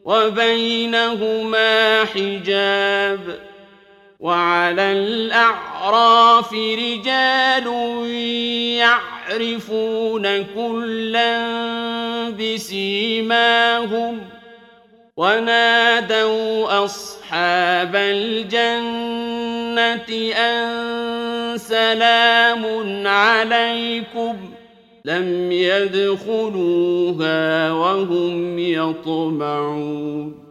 وبينهما حجاب وعلى الأعراف رجال يعرفون كلا بسيماهم ونادوا أصحاب الجنة أن سلام عليكم لم يدخلوها وهم يطمعون